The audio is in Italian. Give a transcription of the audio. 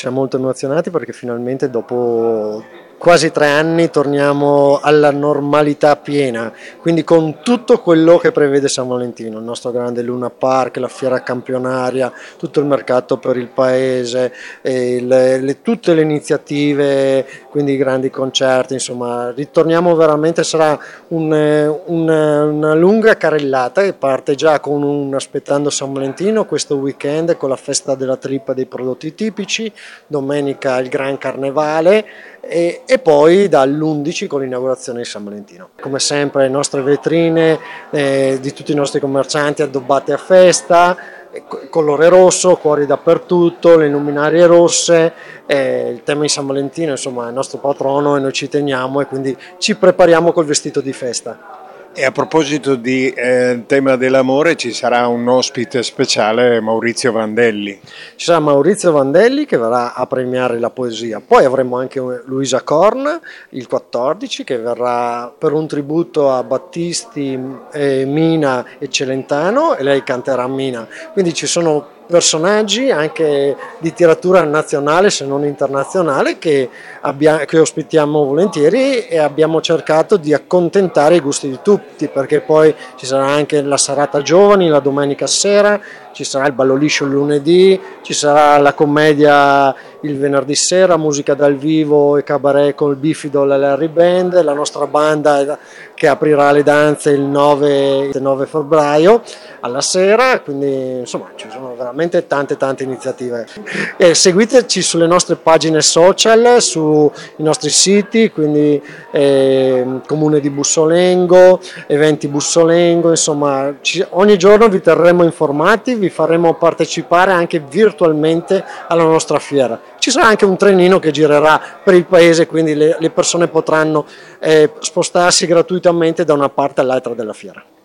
siamo molto emozionati perché finalmente dopo quasi 3 anni torniamo alla normalità piena, quindi con tutto quello che prevede San Valentino, il nostro grande Luna Park, la fiera campionaria, tutto il mercato per il paese, tutte le iniziative, quindi i grandi concerti, insomma ritorniamo veramente, sarà una lunga carrellata che parte già con aspettando San Valentino questo weekend con la festa della trippa dei prodotti tipici, domenica il Gran Carnevale e poi dall'11 con l'inaugurazione di San Valentino. Come sempre le nostre vetrine di tutti i nostri commercianti addobbate a festa, colore rosso, cuori dappertutto, le luminarie rosse, il tema di San Valentino insomma è il nostro patrono e noi ci teniamo e quindi ci prepariamo col vestito di festa. E a proposito di tema dell'amore, ci sarà un ospite speciale, Maurizio Vandelli. Ci sarà Maurizio Vandelli che verrà a premiare la poesia, poi avremo anche Luisa Korn il 14 che verrà per un tributo a Battisti, Mina e Celentano e lei canterà Mina, quindi ci sono personaggi anche di tiratura nazionale se non internazionale che ospitiamo volentieri e abbiamo cercato di accontentare i gusti di tutti perché poi ci sarà anche la serata giovani la domenica sera, ci sarà il ballo liscio il lunedì, ci sarà la commedia il venerdì sera, musica dal vivo e cabaret con il Bifido e la Larry Band, la nostra banda che aprirà le danze il 9 febbraio alla sera, quindi insomma ci sono veramente tante iniziative. E seguiteci sulle nostre pagine social, sui nostri siti, quindi Comune di Bussolengo, Eventi Bussolengo, insomma ogni giorno vi terremo informati, vi faremo partecipare anche virtualmente alla nostra fiera. Ci sarà anche un trenino che girerà per il paese, quindi le persone potranno spostarsi gratuitamente da una parte all'altra della fiera.